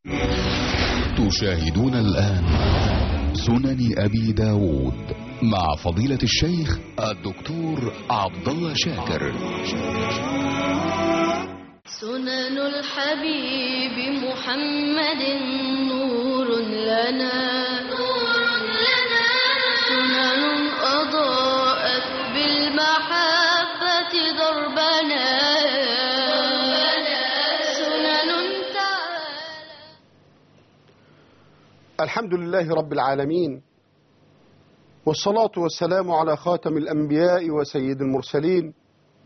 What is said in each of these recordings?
تشاهدون الآن سنن أبي داود مع فضيلة الشيخ الدكتور عبد الله شاكر. سنن الحبيب محمد نور لنا سنن أضاءت بالمحبة دربنا سنن تعالى. الحمد لله رب العالمين، والصلاة والسلام على خاتم الأنبياء وسيد المرسلين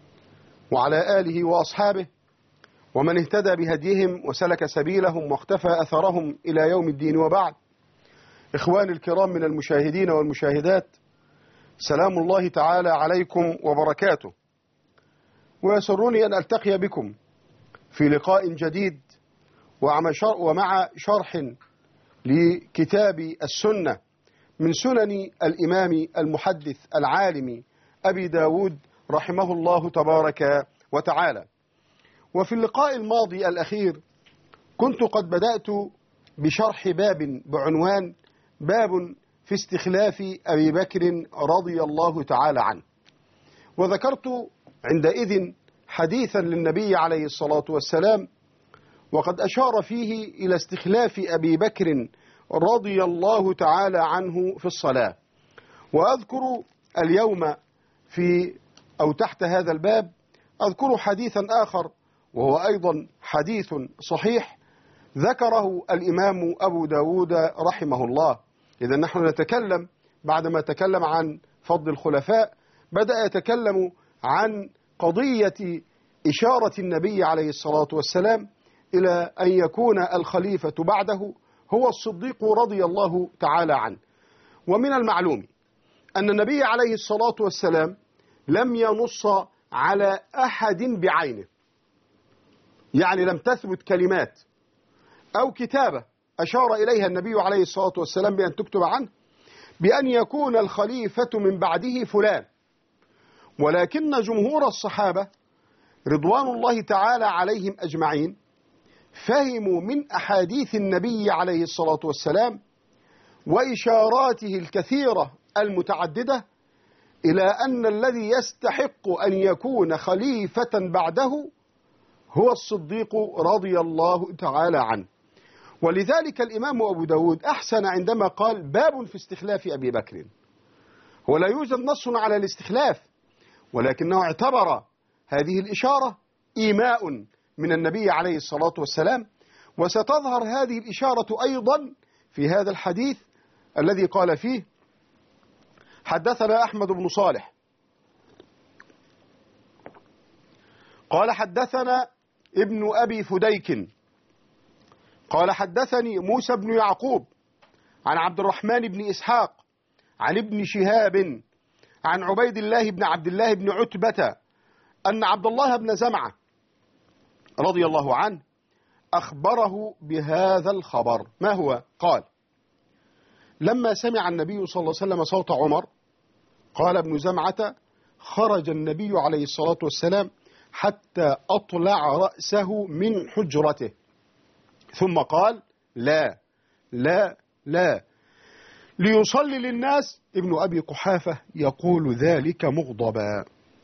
وعلى آله وأصحابه ومن اهتدى بهديهم وسلك سبيلهم واختفى أثرهم إلى يوم الدين. وبعد، إخواني الكرام من المشاهدين والمشاهدات، سلام الله تعالى عليكم وبركاته، ويسرني أن ألتقي بكم في لقاء جديد ومع شرح لكتاب السنة من سنن الإمام المحدث العالم أبي داود رحمه الله تبارك وتعالى. وفي اللقاء الماضي الأخير كنت قد بدأت بشرح باب بعنوان باب في استخلاف أبي بكر رضي الله تعالى عنه، وذكرت عندئذ حديثا للنبي عليه الصلاة والسلام وقد أشار فيه إلى استخلاف أبي بكر رضي الله تعالى عنه في الصلاة. وأذكر اليوم تحت هذا الباب أذكر حديثا آخر وهو أيضا حديث صحيح ذكره الإمام أبو داود رحمه الله. إذا نحن نتكلم بعدما تكلم عن فضل الخلفاء بدأ يتكلم عن قضية إشارة النبي عليه الصلاة والسلام إلى أن يكون الخليفة بعده هو الصديق رضي الله تعالى عنه. ومن المعلوم أن النبي عليه الصلاة والسلام لم ينص على أحد بعينه، يعني لم تثبت كلمات أو كتابة أشار إليها النبي عليه الصلاة والسلام بأن تكتب عنه بأن يكون الخليفة من بعده فلان، ولكن جمهور الصحابة رضوان الله تعالى عليهم أجمعين فهموا من أحاديث النبي عليه الصلاة والسلام وإشاراته الكثيرة المتعددة إلى أن الذي يستحق أن يكون خليفة بعده هو الصديق رضي الله تعالى عنه. ولذلك الإمام أبو داود أحسن عندما قال باب في استخلاف أبي بكر. هو لا يوجد نص على الاستخلاف، ولكنه اعتبر هذه الإشارة إيماء من النبي عليه الصلاة والسلام، وستظهر هذه الإشارة أيضا في هذا الحديث الذي قال فيه حدثنا أحمد بن صالح قال حدثنا ابن أبي فديك قال حدثني موسى بن يعقوب عن عبد الرحمن بن إسحاق عن ابن شهاب عن عبيد الله بن عبد الله بن عتبة أن عبد الله بن زمعة رضي الله عنه أخبره بهذا الخبر. ما هو؟ قال لما سمع النبي صلى الله عليه وسلم صوت عمر قال ابن زمعة خرج النبي عليه الصلاة والسلام حتى أطلع رأسه من حجرته ثم قال لا لا لا ليصلي للناس. ابن أبي قحافة يقول ذلك مغضبا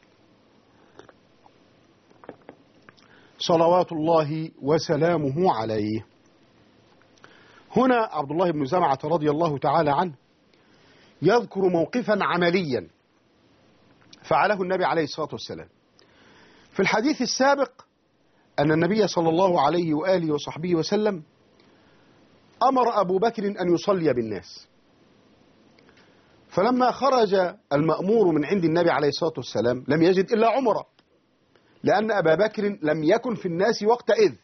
صلوات الله وسلامه عليه. هنا عبد الله بن زمعة رضي الله تعالى عنه يذكر موقفا عمليا فعله النبي عليه الصلاة والسلام. في الحديث السابق أن النبي صلى الله عليه وآله وصحبه وسلم أمر أبو بكر أن يصلي بالناس، فلما خرج المأمور من عند النبي عليه الصلاة والسلام لم يجد إلا عمر، لأن أبا بكر لم يكن في الناس وقتئذ،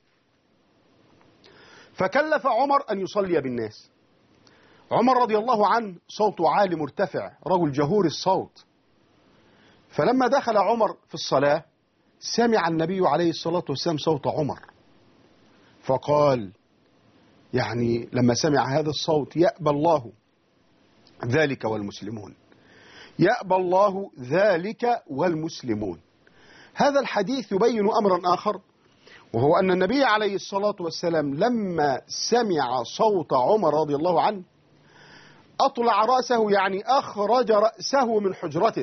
فكلف عمر أن يصلي بالناس. عمر رضي الله عنه صوته عالي مرتفع، رجل جهور الصوت، فلما دخل عمر في الصلاة سمع النبي عليه الصلاة والسلام صوت عمر فقال، يعني لما سمع هذا الصوت يأبى الله ذلك والمسلمون، يأبى الله ذلك والمسلمون. هذا الحديث يبين أمرا آخر، وهو أن النبي عليه الصلاة والسلام لما سمع صوت عمر رضي الله عنه أطلع رأسه، يعني أخرج رأسه من حجرته،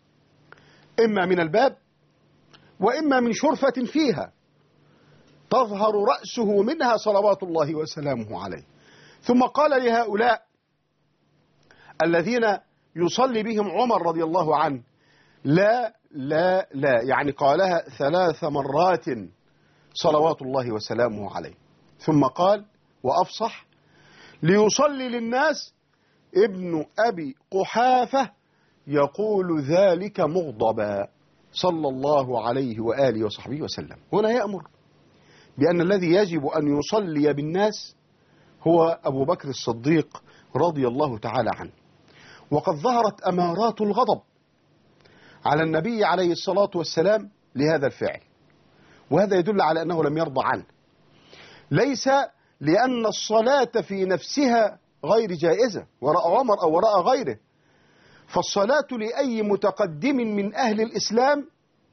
إما من الباب وإما من شرفة فيها تظهر رأسه منها صلوات الله وسلامه عليه. ثم قال لهؤلاء الذين يصلي بهم عمر رضي الله عنه: لا لا لا، يعني قالها 3 مرات صلوات الله وسلامه عليه. ثم قال وأفصح: ليصلي للناس ابن أبي قحافة يقول ذلك مغضبا صلى الله عليه وآله وصحبه وسلم. هنا يأمر بأن الذي يجب أن يصلي بالناس هو أبو بكر الصديق رضي الله تعالى عنه. وقد ظهرت أمارات الغضب على النبي عليه الصلاة والسلام لهذا الفعل، وهذا يدل على أنه لم يرضى عنه، ليس لأن الصلاة في نفسها غير جائزة وراء عمر أو وراء غيره، فالصلاة لأي متقدم من أهل الإسلام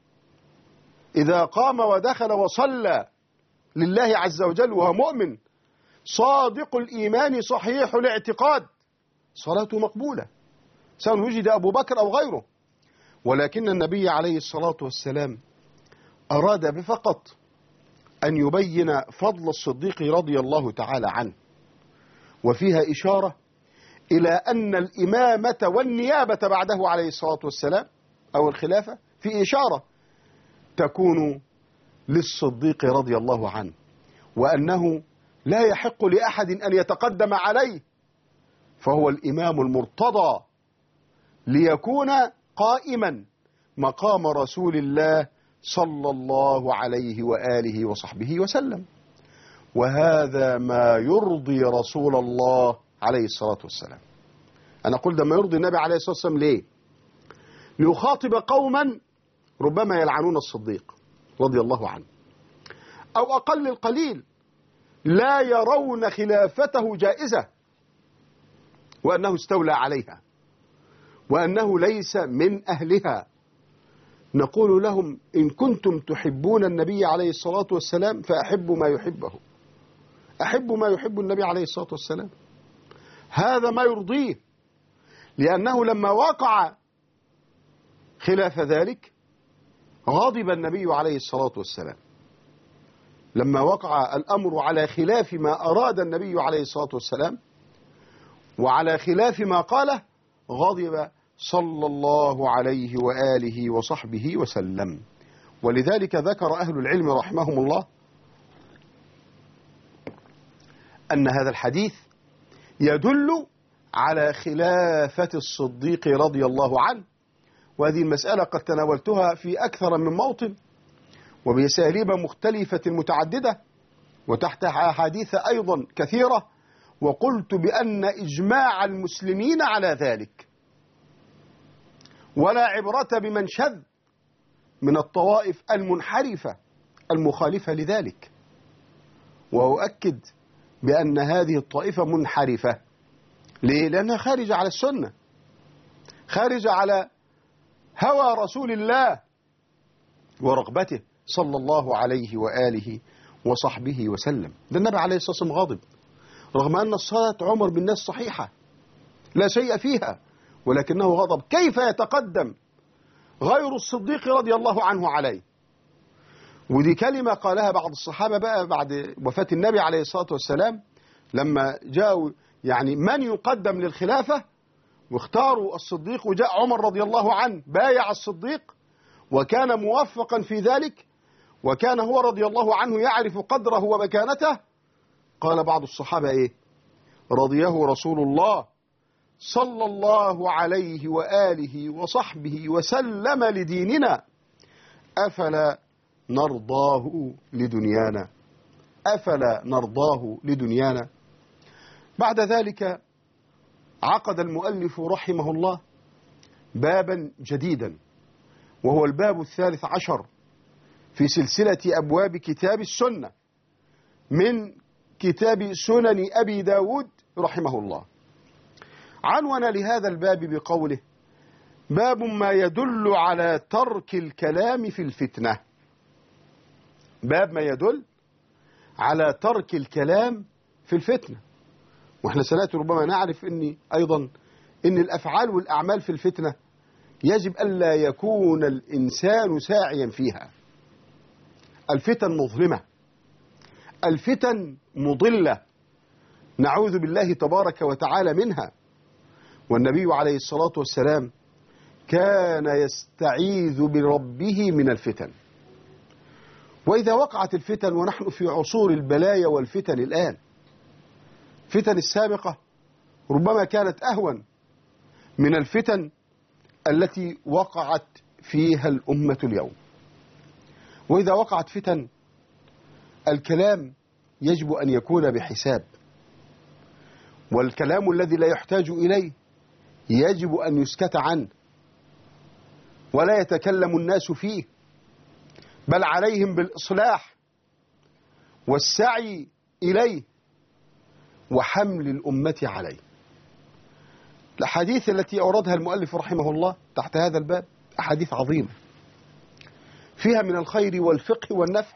إذا قام ودخل وصلى لله عز وجل وهو مؤمن صادق الإيمان صحيح الاعتقاد صلاته مقبولة، سواء وجد أبو بكر أو غيره. ولكن النبي عليه الصلاة والسلام أراد بفقط أن يبين فضل الصديق رضي الله تعالى عنه، وفيها إشارة إلى أن الإمامة والنيابة بعده عليه الصلاة والسلام أو الخلافة في إشارة تكون للصديق رضي الله عنه، وأنه لا يحق لأحد أن يتقدم عليه، فهو الإمام المرتضى ليكون قائما مقام رسول الله صلى الله عليه وآله وصحبه وسلم. وهذا ما يرضي رسول الله عليه الصلاة والسلام. أنا أقول ده ما يرضي النبي عليه الصلاة والسلام ليه؟ ليخاطب قوما ربما يلعنون الصديق رضي الله عنه، أو أقل القليل لا يرون خلافته جائزة وأنه استولى عليها وأنه ليس من أهلها. نقول لهم: إن كنتم تحبون النبي عليه الصلاة والسلام فأحبوا ما يحبه، أحبوا ما يحب النبي عليه الصلاة والسلام، هذا ما يرضيه، لأنه لما وقع خلاف ذلك غضب النبي عليه الصلاة والسلام. لما وقع الأمر على خلاف ما أراد النبي عليه الصلاة والسلام وعلى خلاف ما قاله غضب صلى الله عليه وآله وصحبه وسلم. ولذلك ذكر أهل العلم رحمهم الله أن هذا الحديث يدل على خلافة الصديق رضي الله عنه، وهذه المسألة قد تناولتها في أكثر من موطن وبأساليب مختلفة متعددة وتحت أحاديث أيضا كثيرة، وقلت بأن إجماع المسلمين على ذلك، ولا عبرة بمن شذ من الطوائف المنحرفة المخالفة لذلك. وأؤكد بأن هذه الطائفة منحرفة. ليه؟ لأنها خارجة على السنة، خارجة على هوى رسول الله ورغبته صلى الله عليه وآله وصحبه وسلم. ده النبي عليه الصلاة والسلام غاضب رغم أن الصلاة عمر بالناس صحيحة لا شيء فيها، ولكنه غضب. كيف يتقدم غير الصديق رضي الله عنه عليه؟ ودي كلمة قالها بعض الصحابة بقى بعد وفاة النبي عليه الصلاة والسلام، لما جاءوا يعني من يقدم للخلافة واختاروا الصديق، وجاء عمر رضي الله عنه بايع الصديق وكان موفقا في ذلك، وكان هو رضي الله عنه يعرف قدره ومكانته. قال بعض الصحابة إيه؟ رضيه رسول الله صلى الله عليه وآله وصحبه وسلم لديننا، أفلا نرضاه لدنيانا، أفلا نرضاه لدنيانا. بعد ذلك عقد المؤلف رحمه الله بابا جديدا، وهو الباب 13 في سلسلة أبواب كتاب السنة من كتاب سنن أبي داود رحمه الله. عنون لهذا الباب بقوله: باب ما يدل على ترك الكلام في الفتنة. باب ما يدل على ترك الكلام في الفتنة. وإحنا سنأتي ربما نعرف أيضا أن الأفعال والأعمال في الفتنة يجب ألا يكون الإنسان ساعيا فيها. الفتن مظلمة، الفتن مضلة، نعوذ بالله تبارك وتعالى منها. والنبي عليه الصلاة والسلام كان يستعيذ بربه من الفتن. وإذا وقعت الفتن، ونحن في عصور البلايا والفتن الآن، فتن السابقة ربما كانت أهون من الفتن التي وقعت فيها الأمة اليوم. وإذا وقعت فتن، الكلام يجب أن يكون بحساب، والكلام الذي لا يحتاج إليه يجب أن يسكت عنه ولا يتكلم الناس فيه، بل عليهم بالإصلاح والسعي إليه وحمل الأمة عليه. الأحاديث التي أوردها المؤلف رحمه الله تحت هذا الباب أحاديث عظيمة فيها من الخير والفقه والنفع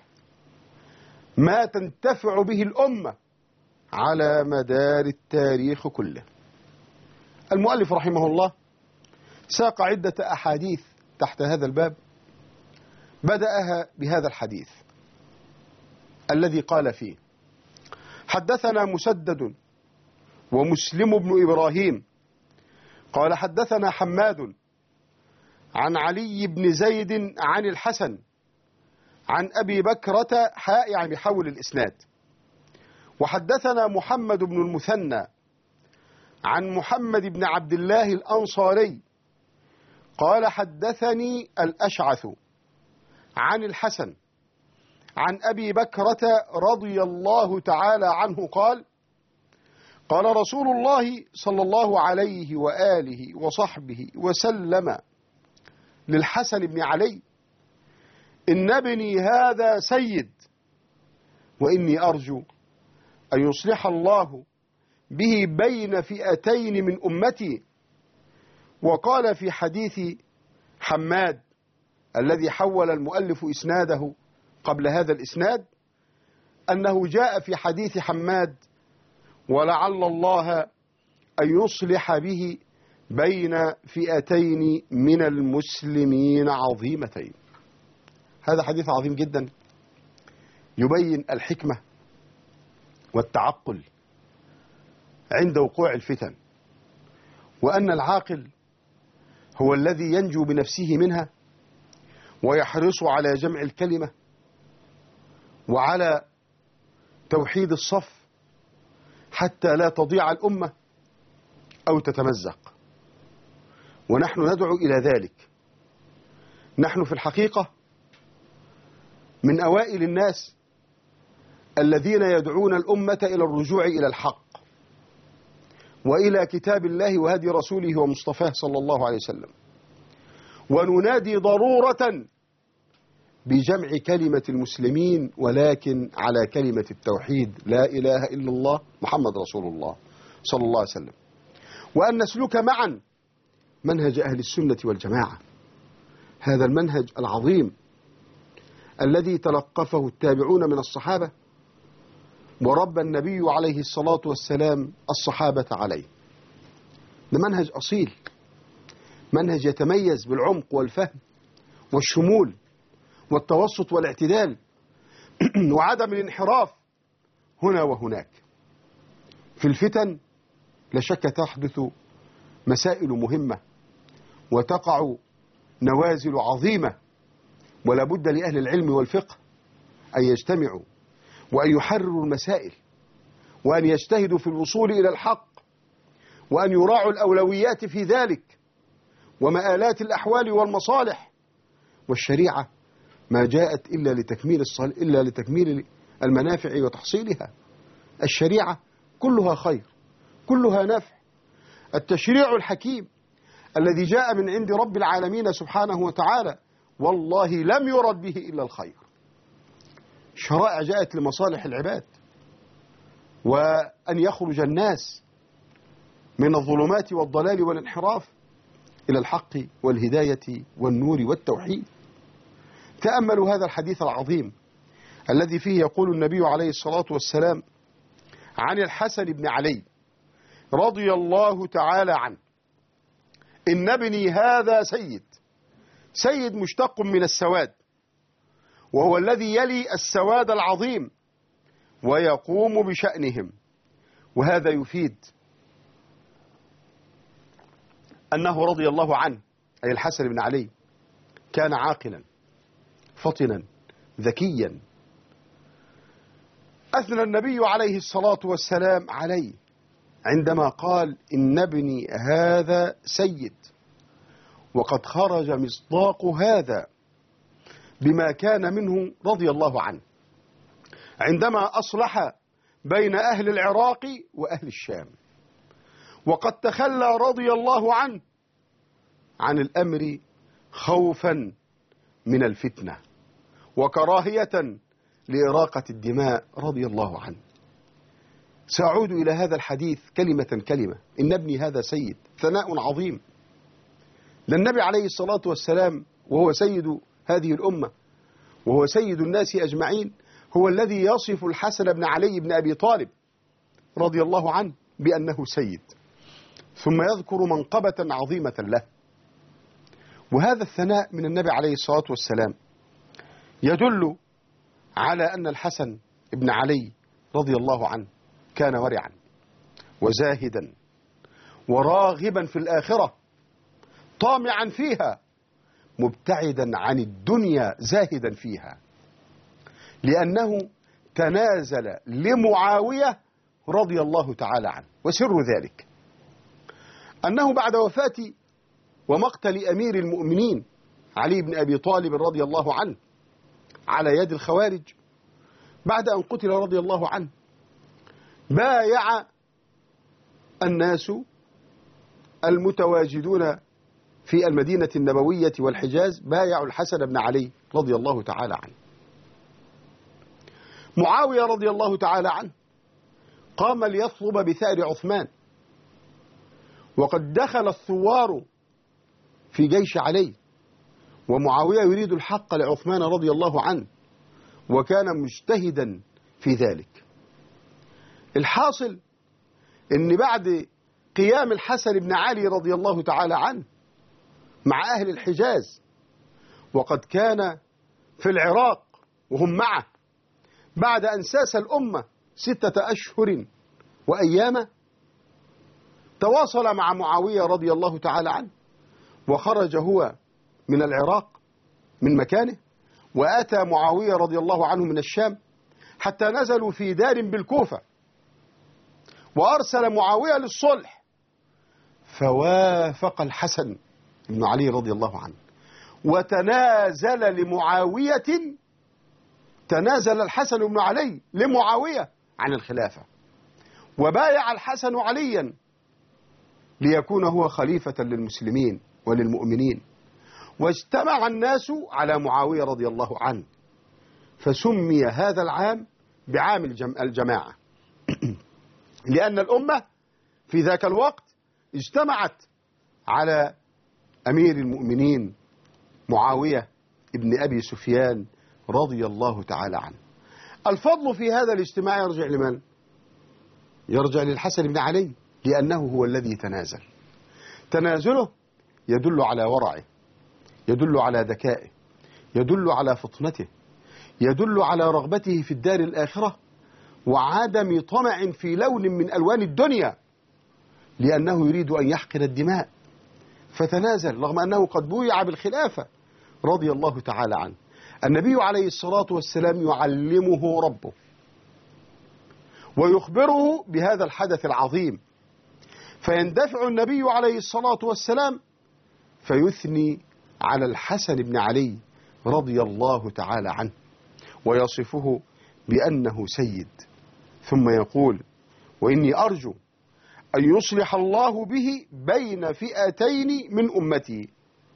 ما تنتفع به الأمة على مدار التاريخ كله. المؤلف رحمه الله ساق عدة أحاديث تحت هذا الباب، بدأها بهذا الحديث الذي قال فيه: حدثنا مسدد ومسلم بن إبراهيم قال حدثنا حماد عن علي بن زيد عن الحسن عن أبي بكرة يعني بحول الإسناد. وحدثنا محمد بن المثنى عن محمد بن عبد الله الأنصاري قال حدثني الأشعث عن الحسن عن أبي بكرة رضي الله تعالى عنه قال: قال رسول الله صلى الله عليه وآله وصحبه وسلم للحسن بن علي: إن ابني هذا سيد، وإني أرجو أن يصلح الله به بين فئتين من أمتي. وقال في حديث حماد الذي حول المؤلف إسناده قبل هذا الإسناد أنه جاء في حديث حماد: ولعل الله أن يصلح به بين فئتين من المسلمين عظيمتين. هذا حديث عظيم جدا يبين الحكمة والتعقل عند وقوع الفتن، وأن العاقل هو الذي ينجو بنفسه منها ويحرص على جمع الكلمة وعلى توحيد الصف حتى لا تضيع الأمة أو تتمزق. ونحن ندعو إلى ذلك. نحن في الحقيقة من أوائل الناس الذين يدعون الأمة إلى الرجوع إلى الحق وإلى كتاب الله وهدي رسوله ومصطفاه صلى الله عليه وسلم، وننادي ضرورة بجمع كلمة المسلمين، ولكن على كلمة التوحيد: لا إله إلا الله محمد رسول الله صلى الله عليه وسلم، وأن نسلك معا منهج أهل السنة والجماعة، هذا المنهج العظيم الذي تلقفه التابعون من الصحابة وربى النبي عليه الصلاة والسلام الصحابة عليه. ده منهج أصيل، منهج يتميز بالعمق والفهم والشمول والتوسط والاعتدال وعدم الانحراف هنا وهناك. في الفتن لا شك تحدث مسائل مهمة وتقع نوازل عظيمة، ولا بد لأهل العلم والفقه أن يجتمعوا وأن يحرروا المسائل وأن يجتهدوا في الوصول إلى الحق وأن يراعوا الأولويات في ذلك ومآلات الأحوال والمصالح. والشريعة ما جاءت إلا لتكميل المنافع وتحصيلها. الشريعة كلها خير، كلها نفع. التشريع الحكيم الذي جاء من عند رب العالمين سبحانه وتعالى والله لم يرد به إلا الخير. شرائع جاءت لمصالح العباد وأن يخرج الناس من الظلمات والضلال والانحراف إلى الحق والهداية والنور والتوحيد. تأملوا هذا الحديث العظيم الذي فيه يقول النبي عليه الصلاة والسلام عن الحسن بن علي رضي الله تعالى عنه: إن ابني هذا سيد. سيد مشتق من السواد، وهو الذي يلي السواد العظيم ويقوم بشأنهم. وهذا يفيد أنه رضي الله عنه، أي الحسن بن علي، كان عاقلا فطنا ذكيا. أثنى النبي عليه الصلاة والسلام عليه عندما قال: إن ابني هذا سيد. وقد خرج مصداق هذا بما كان منه رضي الله عنه عندما أصلح بين أهل العراق وأهل الشام، وقد تخلى رضي الله عنه عن الأمر خوفا من الفتنة وكراهية لإراقة الدماء رضي الله عنه. سأعود إلى هذا الحديث كلمة كلمة. إن ابني هذا سيد، ثناء عظيم. للنبي عليه الصلاة والسلام، وهو سيد هذه الأمة وهو سيد الناس أجمعين، هو الذي يصف الحسن بن علي بن أبي طالب رضي الله عنه بأنه سيد، ثم يذكر منقبة عظيمة له. وهذا الثناء من النبي عليه الصلاة والسلام يدل على أن الحسن بن علي رضي الله عنه كان ورعا وزاهدا وراغبا في الآخرة، طامعا فيها، مبتعدا عن الدنيا زاهدا فيها، لأنه تنازل لمعاوية رضي الله تعالى عنه. وسر ذلك أنه بعد وفاة ومقتل أمير المؤمنين علي بن أبي طالب رضي الله عنه على يد الخوارج، بعد أن قتل رضي الله عنه، بايع الناس المتواجدون في المدينة النبوية والحجاز، بايعوا الحسن بن علي رضي الله تعالى عنه. معاوية رضي الله تعالى عنه قام ليطلب بثأر عثمان، وقد دخل الثوار في جيش علي، ومعاوية يريد الحق لعثمان رضي الله عنه، وكان مجتهدا في ذلك. الحاصل ان بعد قيام الحسن بن علي رضي الله تعالى عنه مع أهل الحجاز، وقد كان في العراق وهم معه بعد أن ساس الأمة 6 أشهر وأيام، تواصل مع معاوية رضي الله تعالى عنه، وخرج هو من العراق من مكانه، وأتى معاوية رضي الله عنه من الشام، حتى نزلوا في دار بالكوفة، وأرسل معاوية للصلح، فوافق الحسن بن علي رضي الله عنه، وتنازل لمعاوية، تنازل الحسن بن علي لمعاوية عن الخلافة، وبايع الحسن عليا ليكون هو خليفة للمسلمين وللمؤمنين، واجتمع الناس على معاوية رضي الله عنه، فسمي هذا العام بعام الجماعة لأن الأمة في ذاك الوقت اجتمعت على أمير المؤمنين معاوية ابن أبي سفيان رضي الله تعالى عنه. الفضل في هذا الاجتماع يرجع لمن؟ يرجع للحسن بن علي، لأنه هو الذي تنازل. تنازله يدل على ورعه، يدل على ذكائه، يدل على فطنته، يدل على رغبته في الدار الآخرة، وعدم طمع في لون من ألوان الدنيا، لأنه يريد أن يحقن الدماء، فتنازل رغم أنه قد بويع بالخلافة رضي الله تعالى عنه. النبي عليه الصلاة والسلام يعلمه ربه ويخبره بهذا الحدث العظيم، فيندفع النبي عليه الصلاة والسلام فيثني على الحسن بن علي رضي الله تعالى عنه، ويصفه بأنه سيد، ثم يقول: وإني أرجو أن يصلح الله به بين فئتين من أمتي.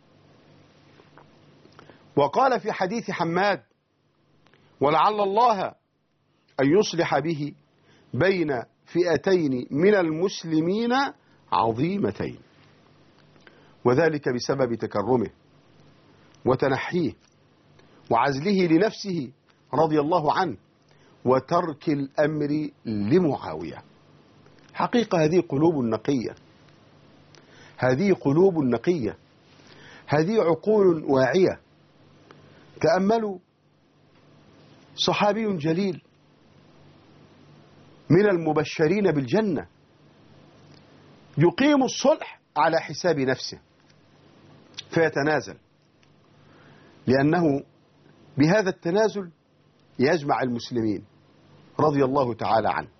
وقال في حديث حماد: ولعل الله أن يصلح به بين فئتين من المسلمين عظيمتين، وذلك بسبب تكرمه وتنحيه وعزله لنفسه رضي الله عنه وترك الأمر لمعاوية. حقيقة هذه قلوب نقية، هذه قلوب نقية، هذه عقول واعية. تأملوا صحابي جليل من المبشرين بالجنة يقيم الصلح على حساب نفسه فيتنازل، لأنه بهذا التنازل يجمع المسلمين رضي الله تعالى عنه.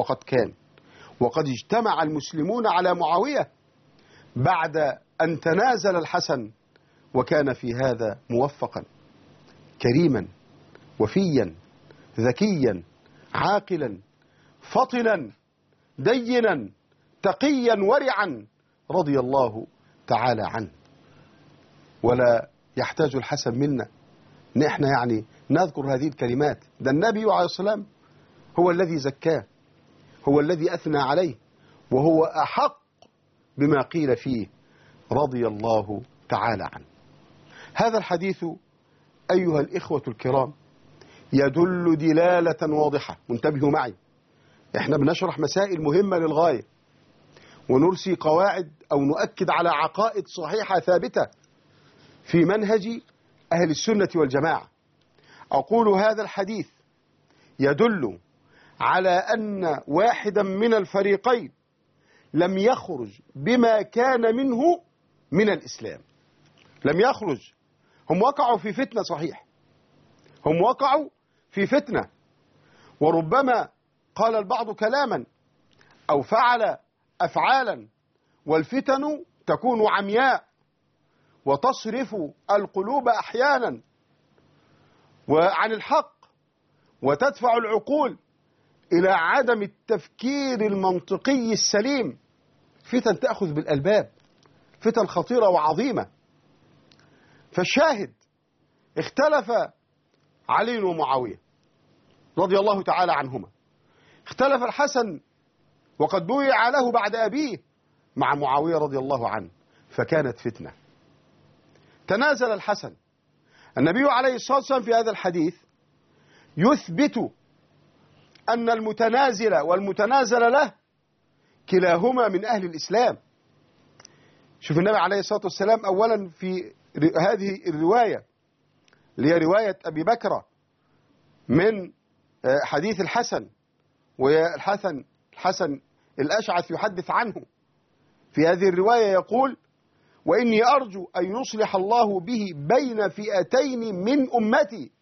وقد اجتمع المسلمون على معاوية بعد أن تنازل الحسن، وكان في هذا موفقا كريما وفيا ذكيا عاقلا فطنا دينا تقيا ورعا رضي الله تعالى عنه. ولا يحتاج الحسن منا نحن يعني نذكر هذه الكلمات، ده النبي عليه السلام هو الذي زكاه، هو الذي أثنى عليه، وهو أحق بما قيل فيه رضي الله تعالى عنه. هذا الحديث أيها الإخوة الكرام يدل دلالة واضحة. وانتبهوا معي، احنا بنشرح مسائل مهمة للغاية، ونرسي قواعد أو نؤكد على عقائد صحيحة ثابتة في منهج أهل السنة والجماعة. أقول هذا الحديث يدل على أن واحدا من الفريقين لم يخرج بما كان منه من الإسلام، لم يخرج. هم وقعوا في فتنة، صحيح، هم وقعوا في فتنة، وربما قال البعض كلاما أو فعل أفعالا، والفتن تكون عمياء وتصرف القلوب أحيانا وعن الحق، وتدفع العقول إلى عدم التفكير المنطقي السليم. فتن تأخذ بالألباب، فتن خطيرة وعظيمة. فالشاهد اختلف علي ومعاوية رضي الله تعالى عنهما، اختلف الحسن وقد بويع له بعد أبيه مع معاوية رضي الله عنه، فكانت فتنة. تنازل الحسن. النبي عليه الصلاة والسلام في هذا الحديث يثبت أن المتنازل والمتنازل له كلاهما من أهل الإسلام. شوف النبي عليه الصلاة والسلام أولا في هذه الرواية اللي هي رواية أبي بكر من حديث الحسن، الحسن الأشعث يحدث عنه. في هذه الرواية يقول: وإني أرجو أن يصلح الله به بين فئتين من أمتي،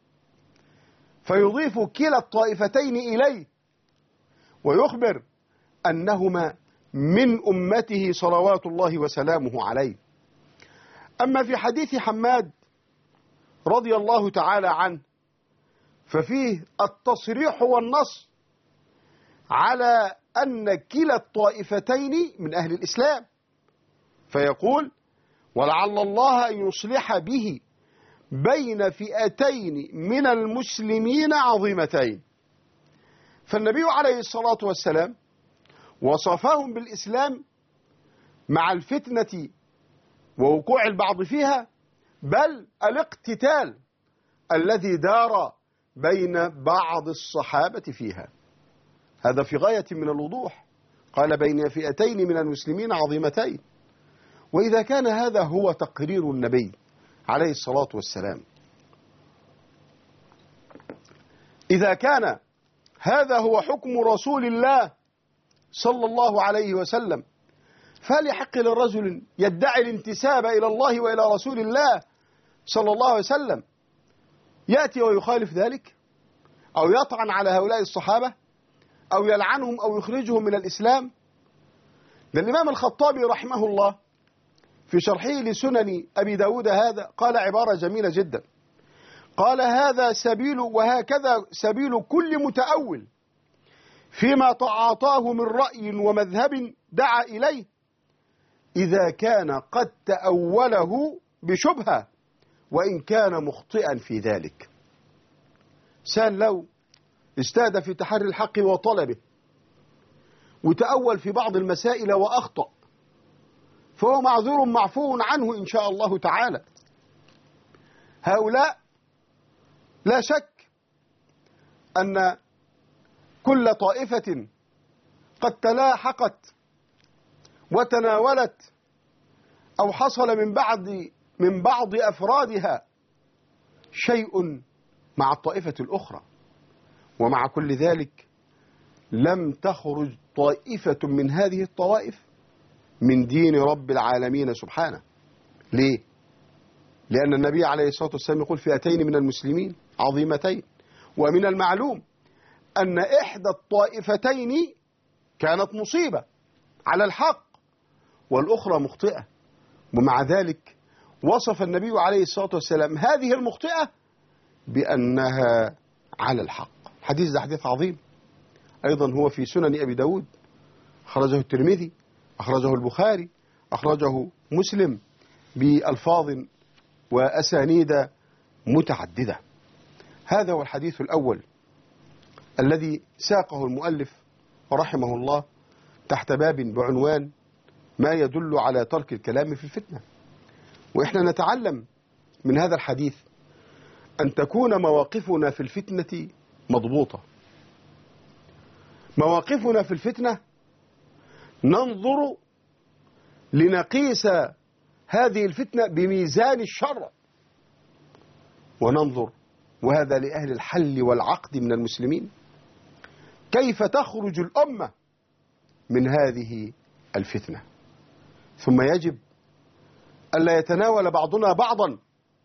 فيضيف كلا الطائفتين إليه، ويخبر أنهما من أمته صلوات الله وسلامه عليه. أما في حديث حماد رضي الله تعالى عنه ففيه التصريح والنص على أن كلا الطائفتين من أهل الإسلام، فيقول: ولعل الله أن يصلح به بين فئتين من المسلمين عظيمتين. فالنبي عليه الصلاة والسلام وصفهم بالإسلام مع الفتنة ووقوع البعض فيها، بل الاقتتال الذي دار بين بعض الصحابة فيها. هذا في غاية من الوضوح، قال: بين فئتين من المسلمين عظيمتين. وإذا كان هذا هو تقرير النبي عليه الصلاة والسلام، إذا كان هذا هو حكم رسول الله صلى الله عليه وسلم، فهل يحق للرجل يدعي الانتساب إلى الله وإلى رسول الله صلى الله عليه وسلم يأتي ويخالف ذلك، أو يطعن على هؤلاء الصحابة، أو يلعنهم، أو يخرجهم من الإسلام؟ الإمام الخطابي رحمه الله في شرحه لسنن أبي داود هذا قال عبارة جميلة جدا، قال: هذا سبيل، وهكذا سبيل كل متأول فيما تعاطاه من رأي ومذهب دعا إليه، إذا كان قد تأوله بشبهة وإن كان مخطئا في ذلك. سان لو اجتهد في تحري الحق وطلبه وتأول في بعض المسائل وأخطأ، فهو معذور معفو عنه إن شاء الله تعالى. هؤلاء لا شك أن كل طائفة قد تلاحقت وتناولت أو حصل من بعض أفرادها شيء مع الطائفة الأخرى، ومع كل ذلك لم تخرج طائفة من هذه الطوائف من دين رب العالمين سبحانه. ليه؟ لأن النبي عليه الصلاة والسلام يقول فئتين من المسلمين عظيمتين، ومن المعلوم أن إحدى الطائفتين كانت مصيبة على الحق والأخرى مخطئة، ومع ذلك وصف النبي عليه الصلاة والسلام هذه المخطئة بأنها على الحق. الحديث ده حديث عظيم، أيضا هو في سنن أبي داود، أخرجه الترمذي، أخرجه البخاري، أخرجه مسلم بألفاظ وأسانيد متعددة. هذا هو الحديث الأول الذي ساقه المؤلف رحمه الله تحت باب بعنوان ما يدل على ترك الكلام في الفتنة. وإحنا نتعلم من هذا الحديث أن تكون مواقفنا في الفتنة مضبوطة. مواقفنا في الفتنة ننظر لنقيس هذه الفتنة بميزان الشرع، وننظر، وهذا لأهل الحل والعقد من المسلمين، كيف تخرج الأمة من هذه الفتنة. ثم يجب ألا يتناول بعضنا بعضا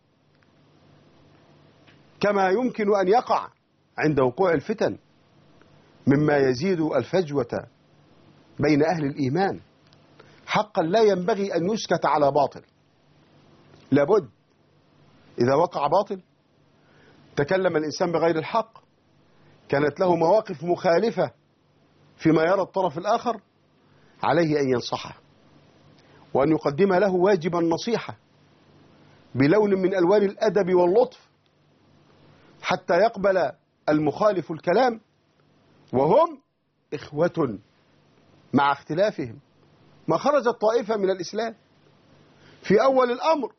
كما يمكن أن يقع عند وقوع الفتن مما يزيد الفجوة بين أهل الإيمان. حقا لا ينبغي أن يسكت على باطل، لابد إذا وقع باطل تكلم الإنسان بغير الحق، كانت له مواقف مخالفة فيما يرى الطرف الآخر، عليه أن ينصحه وأن يقدم له واجب النصيحة بلون من ألوان الأدب واللطف حتى يقبل المخالف الكلام، وهم إخوة مع اختلافهم. ما خرجت طائفة من الإسلام في أول الأمر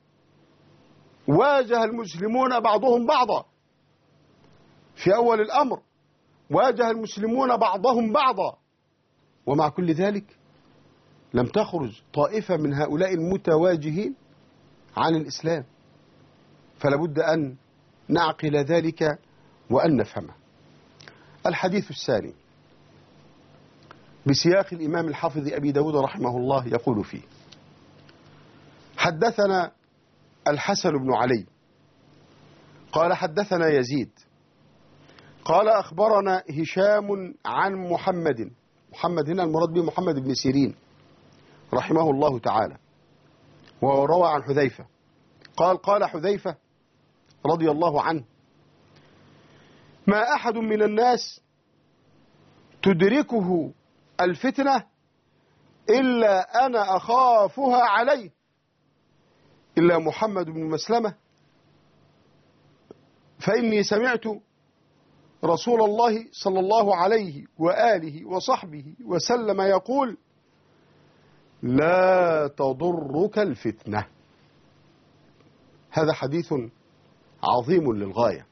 واجه المسلمون بعضهم بعضا، في أول الأمر واجه المسلمون بعضهم بعضا، ومع كل ذلك لم تخرج طائفة من هؤلاء المتواجهين عن الإسلام. فلا بد أن نعقل ذلك وأن نفهمه. الحديث الثاني بسياق الإمام الحافظ أبي داود رحمه الله يقول فيه: حدثنا الحسن بن علي قال حدثنا يزيد قال أخبرنا هشام عن محمد هنا المراد به محمد بن سيرين رحمه الله تعالى، وهو روى عن حذيفة قال حذيفة رضي الله عنه: ما أحد من الناس تدركه الفتنة إلا أنا أخافها عليه إلا محمد بن مسلمة، فإني سمعت رسول الله صلى الله عليه وآله وصحبه وسلم يقول: لا تضرك الفتنة. هذا حديث عظيم للغاية،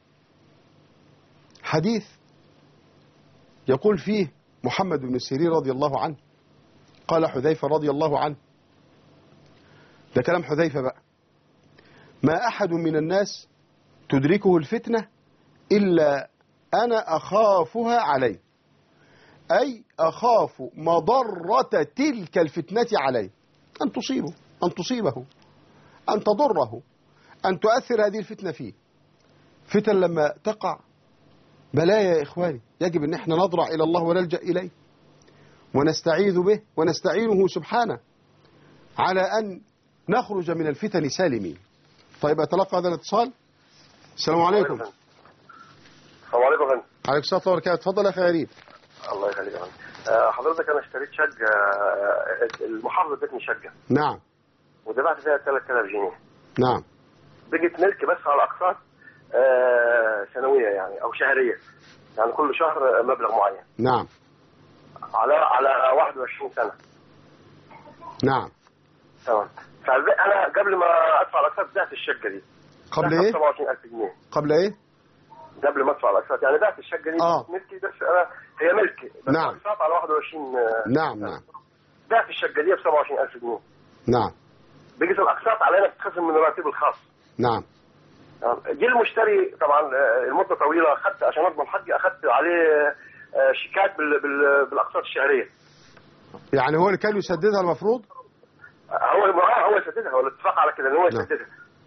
حديث يقول فيه محمد بن سيرين رضي الله عنه قال حذيفة رضي الله عنه، ده كلام حذيفة بقى: ما أحد من الناس تدركه الفتنة إلا أنا أخافها عليه، أي أخاف مضرة تلك الفتنة عليه، أن تصيبه أن تضره، أن تؤثر هذه الفتنة فيه. فتن لما تقع بلايا يا إخواني، يجب أن احنا نضرع إلى الله ونلجأ إليه ونستعيذ به ونستعينه سبحانه على أن نخرج من الفتن سالمين. طيب أتلقى هذا الاتصال. السلام عليكم. السلام عليكم يا فندم. عليكم السلام ورحمة الله وبركاته. اتفضل يا أخي غريب. الله يخليك يا فندم. حضرتك أنا اشتريت شقة، المحافظة ادتني شقة. نعم. ودفعت فيها 3000 جنيه. نعم. بقت ملك بس على أقساط سنوية يعني أو شهرية، يعني كل شهر مبلغ معين. نعم. على 21 سنة. نعم. تمام. فأنا قبل ما أدفع الأقساط بعت الشقة دي. قبل إيه؟ 27000 جنيه. قبل إيه؟ قبل ما ادفع الاقساط، يعني بعت الشقه دي ملكي، بس انا هي ملكي بس نعم. الاقساط على 21. نعم. بعت الشقه دي ب 27000 جنيه. نعم. بقيت الاقساط علينا بتتخصم من راتبي الخاص. نعم. جه المشتري طبعا المده طويله، اخذت عشان اضمن حقي اخذت عليه شيكات بالاقساط الشهريه. يعني هو اللي كان يسددها المفروض؟ هو يسددها، هو الاتفاق على كده ان هو يسددها.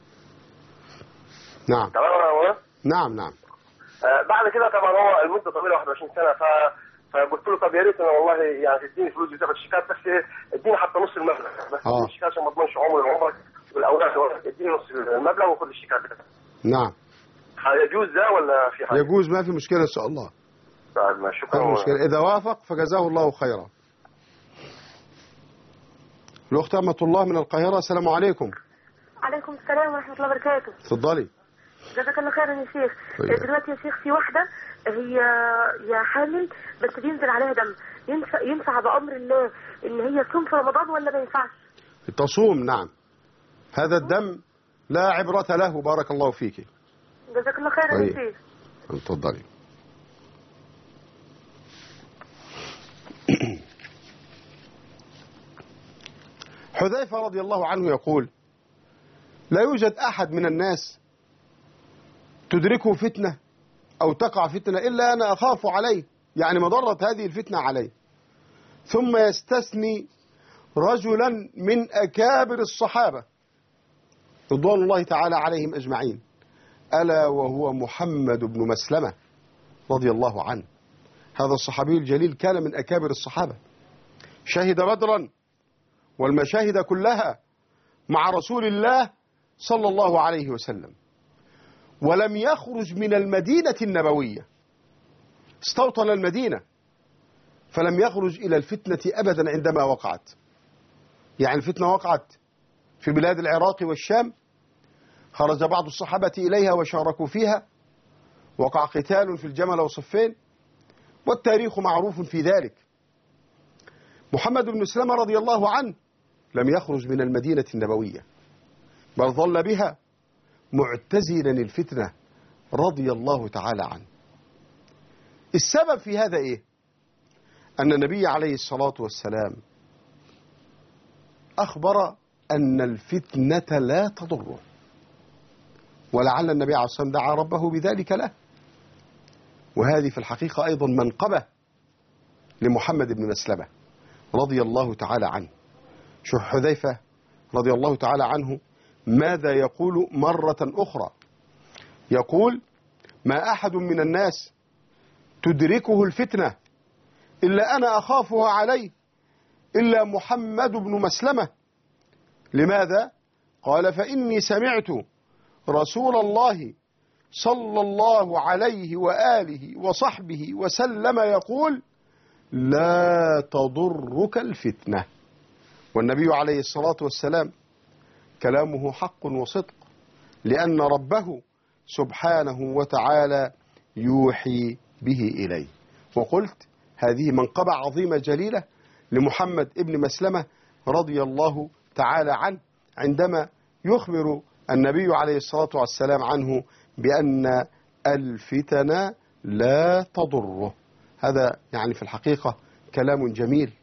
نعم. تمام. نعم. بعد كده طبعا هو المده طويله 21 سنه، فقلت له طب يا ريت انا والله يعني تديني فلوس وتاخد شيكات، بس اديني حتى نص المبلغ بس. الشيكات عشان ما اضمنش عمرك والاولاد، اديني نص المبلغ وخد الشيكات بتاعتك. نعم. يجوز ده ولا في حاجه؟ يجوز، ما في مشكله ان شاء الله. طيب ما شكرا. ما في مشكله، اذا وافق فجزاه الله خيرا. الاخت امة الله من القاهره، السلام عليكم. عليكم السلام ورحمه الله وبركاته. اتفضلي. جزاك الله خيرا يا شيخ. دلوقتي يا شيخ في واحده هي حامل بس بينزل عليها دم، ينفع بامر الله ان هي تصوم في رمضان ولا ما ينفعش؟ تصوم، نعم. هذا الدم لا عبرة له، بارك الله فيك. جزاك الله خيرا يا شيخ. اتفضلي. حذيفة رضي الله عنه يقول: لا يوجد أحد من الناس تدركه فتنة أو تقع فتنة إلا أنا أخاف عليه، يعني مضرة هذه الفتنة عليه. ثم يستثني رجلا من أكابر الصحابة رضوان الله تعالى عليهم أجمعين، ألا وهو محمد بن مسلمة رضي الله عنه. هذا الصحابي الجليل كان من أكابر الصحابة، شهد بدرا والمشاهد كلها مع رسول الله صلى الله عليه وسلم، ولم يخرج من المدينة النبوية، استوطن المدينة فلم يخرج إلى الفتنة أبدا عندما وقعت. يعني الفتنة وقعت في بلاد العراق والشام، خرج بعض الصحابة إليها وشاركوا فيها، وقع قتال في الجمل وصفين، والتاريخ معروف في ذلك. محمد بن مسلمة رضي الله عنه لم يخرج من المدينة النبوية، بل ظل بها معتزلا الفتنة رضي الله تعالى عنه. السبب في هذا إيه؟ أن النبي عليه الصلاة والسلام أخبر أن الفتنة لا تضره، ولعل النبي عليه الصلاة والسلام دعا ربه بذلك له. وهذه في الحقيقة أيضا منقبة لمحمد بن مسلمة رضي الله تعالى عنه. شوف حذيفة رضي الله تعالى عنه ماذا يقول مرة أخرى، يقول: ما أحد من الناس تدركه الفتنة إلا أنا أخافها عليه إلا محمد بن مسلمة. لماذا؟ قال: فإني سمعت رسول الله صلى الله عليه وآله وصحبه وسلم يقول: لا تضرك الفتنة. والنبي عليه الصلاة والسلام كلامه حق وصدق، لأن ربه سبحانه وتعالى يوحي به إليه. وقلت هذه منقبة عظيمة جليلة لمحمد ابن مسلمة رضي الله تعالى عنه، عندما يخبر النبي عليه الصلاة والسلام عنه بأن الفتن لا تضره. هذا يعني في الحقيقة كلام جميل.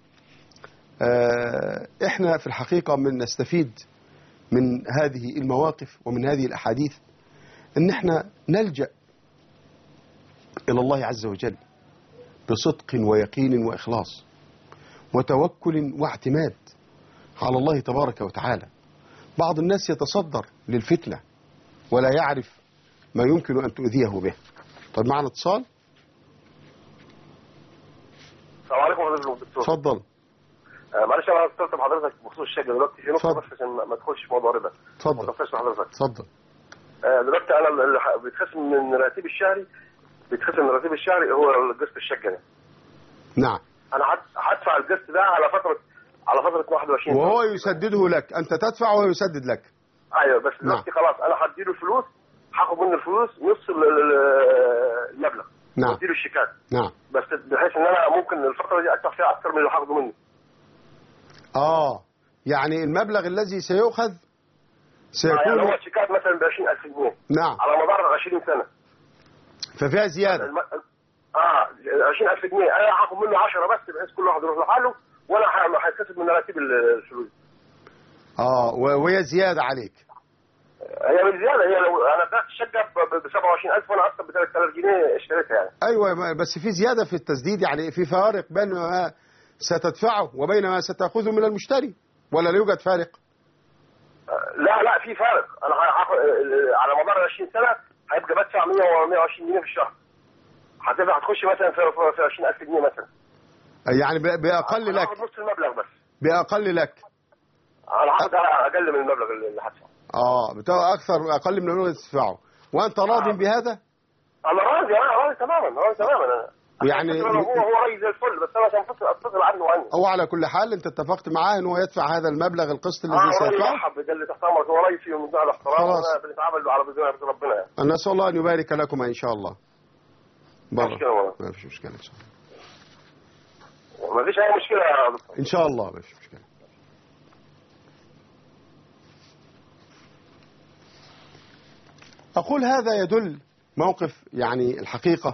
احنا في الحقيقة من نستفيد من هذه المواقف ومن هذه الأحاديث ان احنا نلجأ إلى الله عز وجل بصدق ويقين وإخلاص وتوكل واعتماد على الله تبارك وتعالى. بعض الناس يتصدر للفتنة ولا يعرف ما يمكن أن تؤذيه به. طب معنا اتصال. السلام عليكم ورحمة الله. اتفضل. معلش انا اتصلت بحضرتك بخصوص الشقه دلوقتي في نقطه بس عشان ما تدخلش في موضوع ربا. اتفضل. ما تخش حضرتك. اتفضل. دلوقتي انا اللي بيتخصم من راتبي الشهري، بيتخصم من راتبي الشهري هو قسط الشقه ده. نعم. انا هدفع القسط ده على فتره 21 وهو يسدده لك، انت تدفع وهو يسدد لك. ايوه بس دلوقتي خلاص انا هديله الفلوس، هاخد منه الفلوس نص المبلغ. نعم. هديله الشيكات. نعم. بس بحيث ان انا ممكن الفتره دي ادفع فيها اكثر من اللي هاخده منه. يعني المبلغ الذي سيؤخذ سيكون يعني هو الشيكات مثلا ب 20000 جنيه. نعم. على مدار 20 سنه. ففيها زيادة. 20,000 جنيه انا هاخد منه 10 بس، بحيث كل واحد يروح لحاله، وانا هيتكسب من مراتب الفلوس. وهي زيادة عليك. هي من زياده، هي لو انا بعت الشقه ب 27,000 وانا اصلا ب 3,000 جنيه اشتريتها يعني. ايوه، بس في زياده في التسديد، يعني في فارق بين ما ستدفعه وبين ما ستاخذه من المشتري، ولا لا يوجد فارق؟ لا في فارق. انا هاخد على مدار 20 سنه هيبقى بدفع 100 و 120 جنيه في الشهر. هتخش مثلا في 20,000 جنيه مثلا. يعني باقل لك. هاخد نص المبلغ بس. باقل لك. انا هاخد اقل من المبلغ اللي هدفعه. بتاع اقل من المبلغ اللي تدفعه، وانت راضي بهذا؟ انا راضي تماما. يعني هو راضي زي الفل، بس انا عشان اتصل عنه وعنه. هو على كل حال انت اتفقت معاه ان هو يدفع هذا المبلغ القسط الذي سيدفعه؟ مرحب باللي تحت امرك، هو راضي فيه من الاحترام، وانا بنتعامل على رضا ربنا يعني. انا اسال الله ان يبارك لكما ان شاء الله. بره ما فيش مشكله ان شاء الله. ما فيش اي مشكله يا دكتور ان شاء الله، ما فيش مشكله. أقول هذا يدل موقف يعني الحقيقة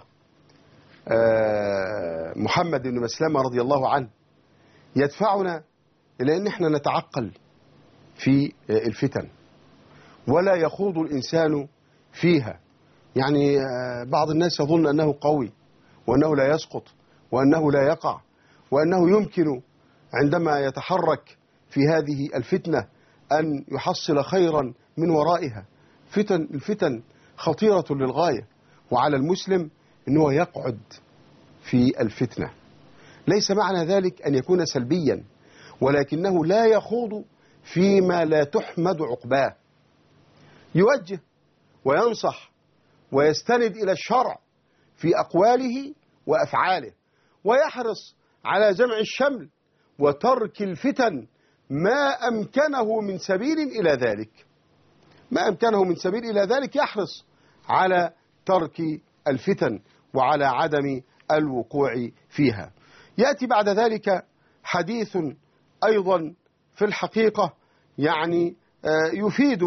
محمد بن مسلمة رضي الله عنه يدفعنا إلى أن احنا نتعقل في الفتن ولا يخوض الإنسان فيها. يعني بعض الناس يظن أنه قوي وأنه لا يسقط وأنه لا يقع وأنه يمكن عندما يتحرك في هذه الفتنة أن يحصل خيرا من ورائها. الفتن خطيرة للغاية، وعلى المسلم أنه يقعد في الفتنة. ليس معنى ذلك أن يكون سلبيا، ولكنه لا يخوض فيما لا تحمد عقباه. يوجه وينصح ويستند إلى الشرع في أقواله وأفعاله، ويحرص على جمع الشمل وترك الفتن ما أمكنه من سبيل إلى ذلك. ما أمكنه من سبيل إلى ذلك يحرص على ترك الفتن وعلى عدم الوقوع فيها. يأتي بعد ذلك حديث أيضا في الحقيقة يعني يفيد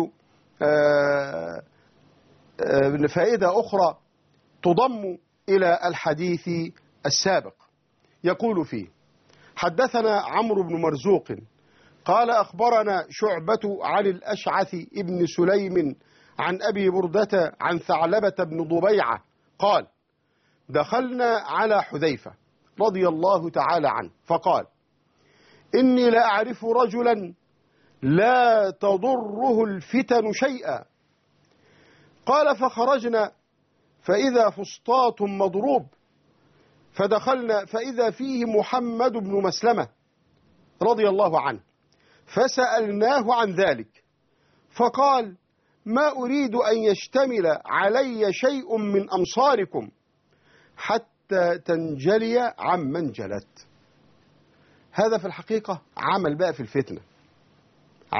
فائدة أخرى تضم إلى الحديث السابق. يقول فيه: حدثنا عمرو بن مرزوق قال أخبرنا شعبة عن الأشعث ابن سليم عن أبي بردة عن ثعلبة بن ضبيعة قال: دخلنا على حذيفة رضي الله تعالى عنه فقال: إني لا أعرف رجلا لا تضره الفتن شيئا. قال: فخرجنا فإذا فسطاط مضروب، فدخلنا فإذا فيه محمد بن مسلمة رضي الله عنه، فسألناه عن ذلك فقال: ما أريد أن يشتمل علي شيء من أمصاركم حتى تنجلي عمن جلت. هذا في الحقيقة عمل بقى في الفتنة.